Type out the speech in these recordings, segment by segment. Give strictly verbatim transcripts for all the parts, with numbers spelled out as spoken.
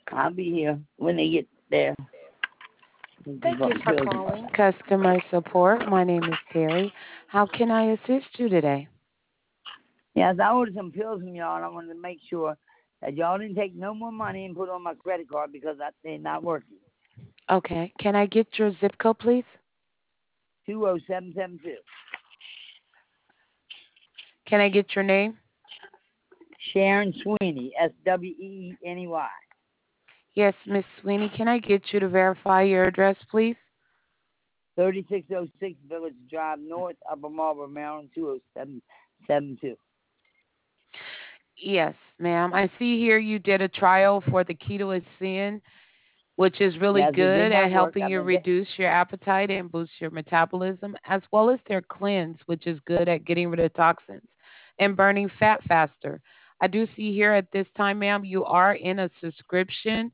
I'll be here when they get there. Thank you for calling customer support. My name is Terry. How can I assist you today? Yes, I ordered some pills from y'all, and I wanted to make sure that y'all didn't take no more money and put it on my credit card because I, they're not working. Okay. Can I get your zip code, please? Two oh seven seven two. Can I get your name? Sharon Sweeney, S W E E N E Y. Yes, Miss Sweeney. Can I get you to verify your address, please? thirty-six oh six Village Drive North, Upper Marlboro, Maryland, two oh seven seven two. Yes, ma'am. I see here you did a trial for the Keto is Sin, which is really Yes, it did good at not work. helping I've you been ta- reduce your appetite and boost your metabolism, as well as their cleanse, which is good at getting rid of toxins and burning fat faster. I do see here at this time, ma'am, you are in a subscription.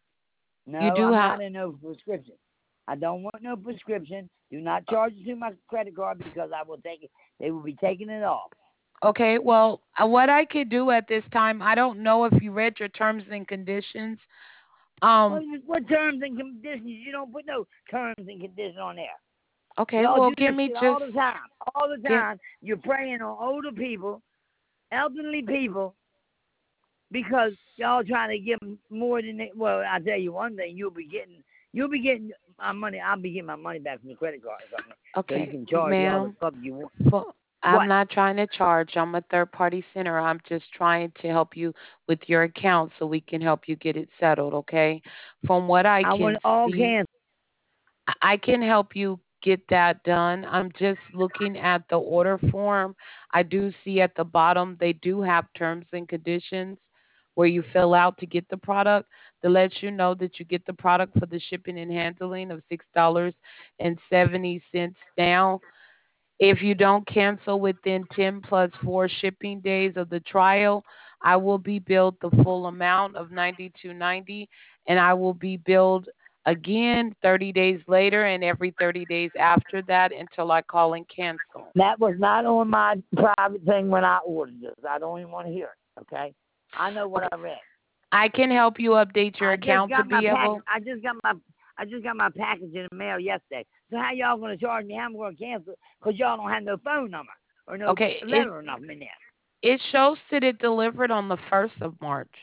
You No, do I'm have, not in no prescription. I don't want no prescription. Do not charge it to my credit card because I will take it. They will be taking it off. okay, well, uh, what I could do at this time, I don't know if you read your terms and conditions. What, Um, what terms and conditions? You don't put no terms and conditions on there. okay, Y'all well, do give this me shit just, all the time. All the give, time. You're preying on older people, elderly people, because y'all trying to give them more than they. Well, I tell you one thing: you'll be getting, you'll be getting my money. I'll be getting my money back from the credit card or something. So you okay, can charge me all the ma'am. fuck you want. Well, I'm What? not trying to charge. I'm a third party center. I'm just trying to help you with your account so we can help you get it settled, okay? From what I I want can it all see, canceled. I I can help you get that done. I'm just looking at the order form. I do see at the bottom they do have terms and conditions where you fill out to get the product that lets you know that you get the product for the shipping and handling of six dollars and seventy cents now. If you don't cancel within ten plus four shipping days of the trial, I will be billed the full amount of ninety-two ninety, and I will be billed again thirty days later and every thirty days after that until I call and cancel. That was not on my private thing when I ordered this. I don't even want to hear it. Okay. I know what Okay. I read. I can help you update your I just account to got my be pack. able. I just got my. I just got my package in the mail yesterday. So how y'all gonna charge me? How I'm gonna cancel? Cause y'all don't have no phone number or no Okay, it letter or nothing in there. it shows that it delivered on the first of March.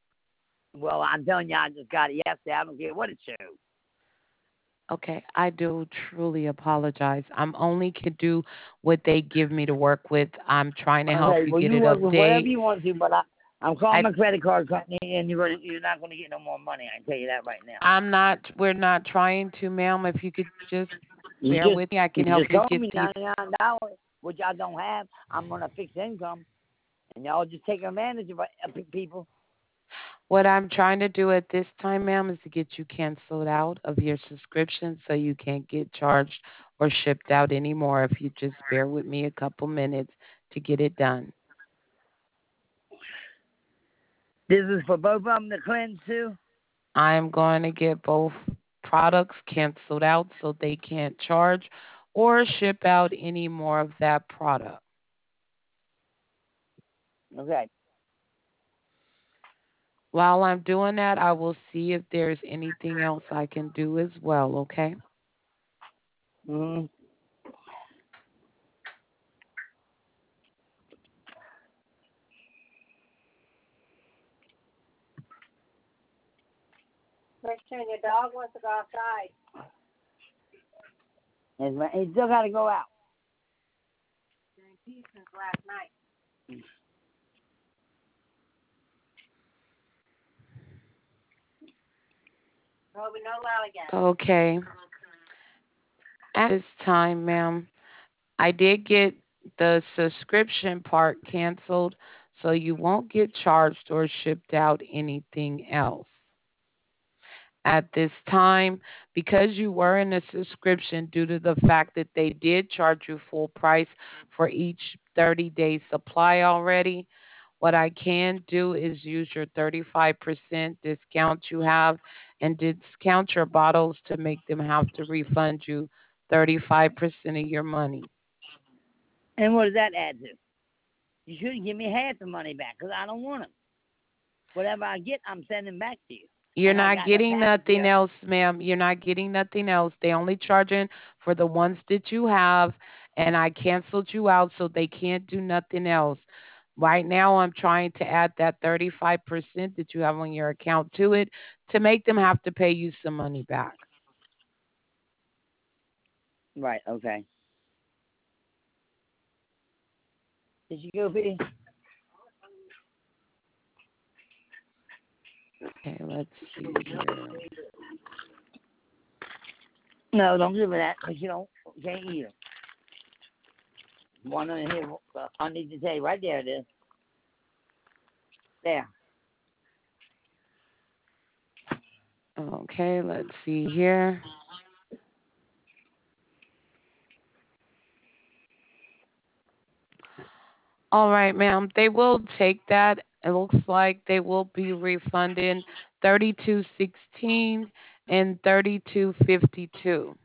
Well, I'm telling you, I just got it yesterday. I don't care what it shows. Okay, I do truly apologize. I'm only can do what they give me to work with. I'm trying to help Okay. you Well, get you it work with whatever update. you want to, but I. I'm calling I my credit card company, and you're gonna, you're not gonna get no more money. I can tell you that right now. I'm not we're not trying to, ma'am. If you could just You bear just, with me, I you can help just you told get me the ninety-nine dollars, which I don't have. I'm on a fixed income, and y'all just take advantage of uh, people. what I'm trying to do at this time, ma'am, is to get you canceled out of your subscription so you can't get charged or shipped out anymore if you just bear with me a couple minutes to get it done. This is for both of them to cleanse too. I'm going to get both products canceled out so they can't charge or ship out any more of that product. Okay. While I'm doing that, I will see if there's anything else I can do as well, okay? Mm-hmm. Christian, your dog wants to go outside. He still got to go out. Been in peace since last night. Toby, no loud again. Okay. At this time, ma'am, I did get the subscription part canceled, so you won't get charged or shipped out anything else. At this time, because you were in a subscription due to the fact that they did charge you full price for each thirty day supply already, what I can do is use your thirty-five percent discount you have and discount your bottles to make them have to refund you thirty-five percent of your money. And what does that add to? You shouldn't give me half the money back because I don't want them. Whatever I get, I'm sending back to you. You're and I not got the getting package nothing here. else, ma'am. You're not getting nothing else. They only charging for the ones that you have, and I canceled you out, so they can't do nothing else. Right now, I'm trying to add that thirty-five percent that you have on your account to it to make them have to pay you some money back. Right. Okay. Did you go, P? Okay, let's see here. No, don't give me that, because you don't you can't eat them. One on here uh, underneath the table, right there it is. There. Okay, let's see here. All right, ma'am. They will take that. It looks like they will be refunding thirty-two sixteen and thirty-two fifty-two.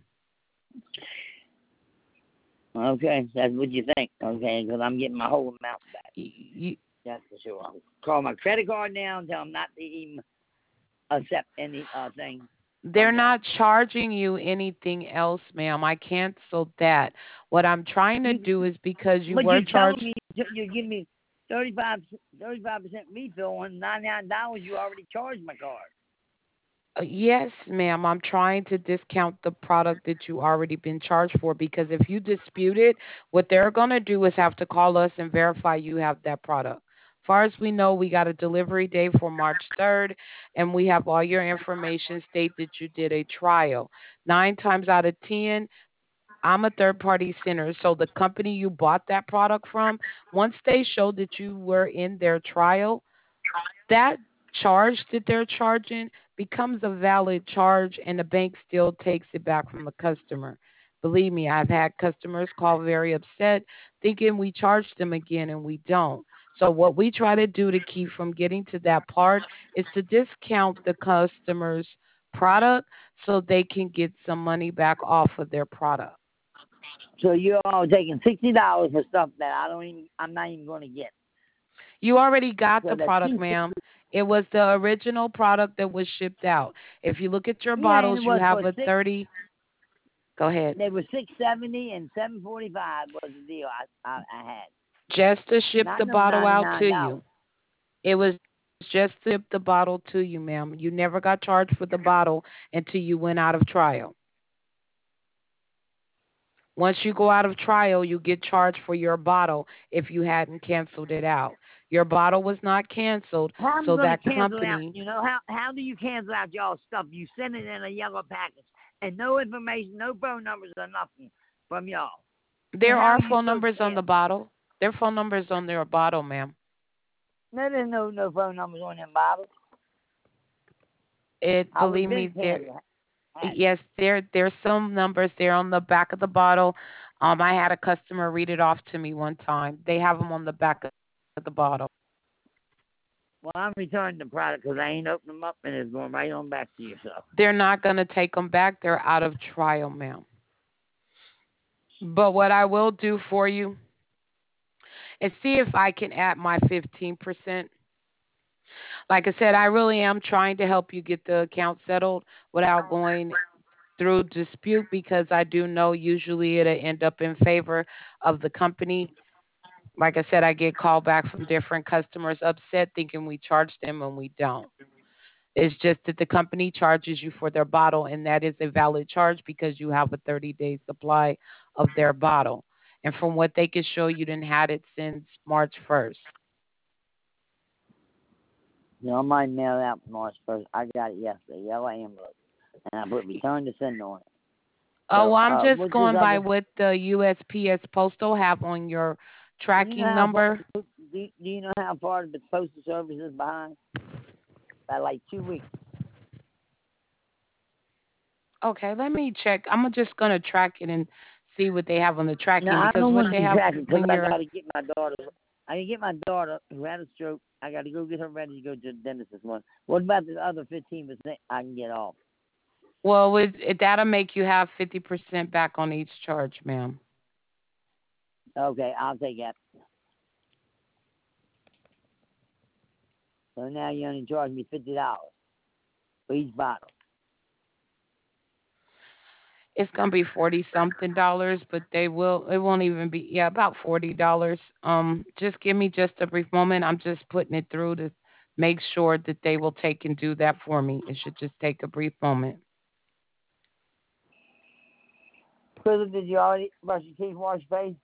Okay, that's what you think. Okay, because I'm getting my whole amount back. You, That's for sure. I'll call my credit card now and tell them not to even accept any uh thing they're from y'all. not charging you anything else, ma'am. I canceled that. What I'm trying to You, do is because you but were you're telling charged. me you- you're giving me thirty-five percent refill on ninety-nine dollars you already charged my card. Uh, yes, ma'am. I'm trying to discount the product that you already been charged for because if you dispute it, what they're going to do is have to call us and verify you have that product. Far as we know, we got a delivery date for March third, and we have all your information state that you did a trial. Nine times out of ten, I'm a third party center. So the company you bought that product from, once they show that you were in their trial, that charge that they're charging becomes a valid charge and the bank still takes it back from the customer. Believe me, I've had customers call very upset thinking we charged them again and we don't. So what we try to do to keep from getting to that part is to discount the customer's product so they can get some money back off of their product. So you're all taking sixty dollars for stuff that I don't even I'm not even gonna get. You already got So the that's product, two ma'am. sixty. It was the original product that was shipped out. If you look at your Yeah, and bottles, it you was have for a six. thirty. Go ahead. They were six seventy and seven forty five was the deal I, I I had. Just to ship Not the no bottle ninety out nine to dollars. you. It was just to ship the bottle to you, ma'am. You never got charged for the bottle until you went out of trial. Once you go out of trial, you get charged for your bottle if you hadn't canceled it out. Your bottle was not canceled, How am I so gonna that cancel out? company, You know how how do you cancel out y'all stuff? You send it in a yellow package and no information, no phone numbers or nothing from y'all. So there how are are you phone supposed numbers to on the cancel? bottle. There are phone numbers on their bottle, ma'am. No, there's no no phone numbers on them bottles. It I was believe been me, there canceled. Had it. yes, there there's some numbers there on the back of the bottle. Um, I had a customer read it off to me one time. They have them on the back of the bottle. Well, I'm returning the product because I ain't opened them up and it's going right on back to yourself. They're not going to take them back. They're out of trial, ma'am. But what I will do for you is see if I can add my fifteen percent. Like I said, I really am trying to help you get the account settled without going through dispute because I do know usually it'll end up in favor of the company. Like I said, I get called back from different customers upset thinking we charge them and we don't. It's just that the company charges you for their bottle, and that is a valid charge because you have a thirty day supply of their bottle. And from what they can show, you didn't had it since March first. You know, I might mail it out March first. I got it yesterday, yellow envelope, and I put return to send on it. Oh, So, well, I'm uh, just what's this going by other? what the U S P S Postal have on your Do you know tracking how far? number. Do you, do you know how far the postal service is behind? By like two weeks. Okay, let me check. I'm just going to track it and see what they have on the No, tracking I because don't what want they you have tracking because when I you're got to get my daughter. I can get my daughter who had a stroke. I got to go get her ready to go to the dentist this morning. What about the other fifteen percent I can get off? well, it, it, that'll make you have fifty percent back on each charge, ma'am. Okay, I'll take that. So now you only charge me fifty dollars. for each bottle? It's gonna be forty something dollars, but they will. It won't even be. Yeah, about forty dollars. Um, just give me just a brief moment. I'm just putting it through to make sure that they will take and do that for me. It should just take a brief moment. Crystal, did you already brush your teeth, wash your face,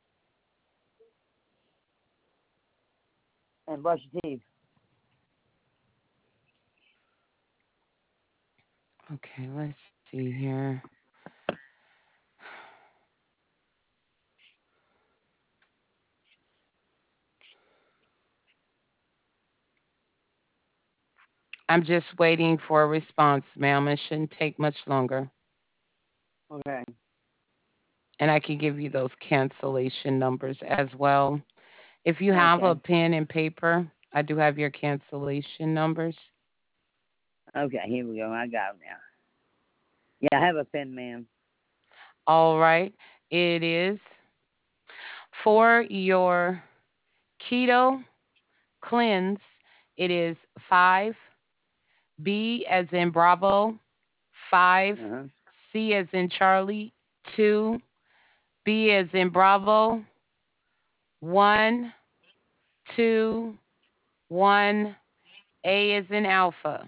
and brush your teeth? Okay, let's see here. I'm just waiting for a response, ma'am. It shouldn't take much longer. Okay. And I can give you those cancellation numbers as well. If you have a Okay. pen and paper, I do have your cancellation numbers. Okay, here we go. I got them now. Yeah, I have a pen, ma'am. All right. It is for your keto cleanse. It is five, B as in Bravo, five, Uh-huh. C as in Charlie, two, B as in Bravo, one, two, one, A as in Alpha.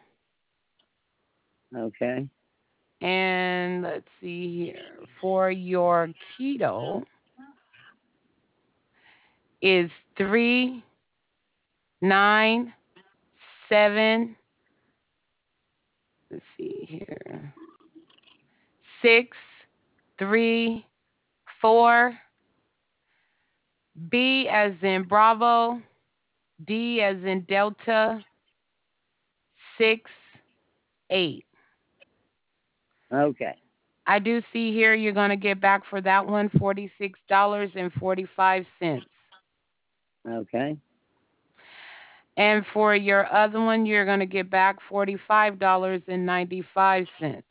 Okay. And let's see here. For your keto is three, nine, seven, let's see here. Six, three, four, B as in Bravo, D as in Delta, six, eight. Okay. I do see here you're going to get back for that one forty-six dollars and forty-five cents. Okay. And for your other one, you're going to get back forty-five dollars and ninety-five cents.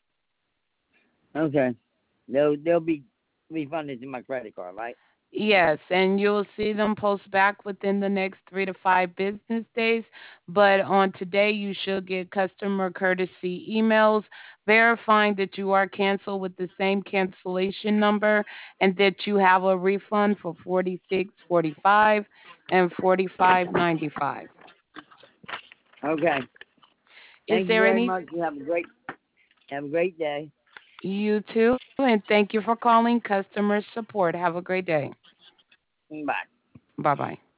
Okay. They'll they'll be refunded to my credit card, right? Yes, and you'll see them post back within the next three to five business days. But on today, you should get customer courtesy emails verifying that you are canceled with the same cancellation number and that you have a refund for forty-six forty-five and forty-five ninety-five. Okay. Is Thank you there very any much. You have a great have a great day. you too? And thank you for calling customer support. Have a great day. Bye. Bye bye.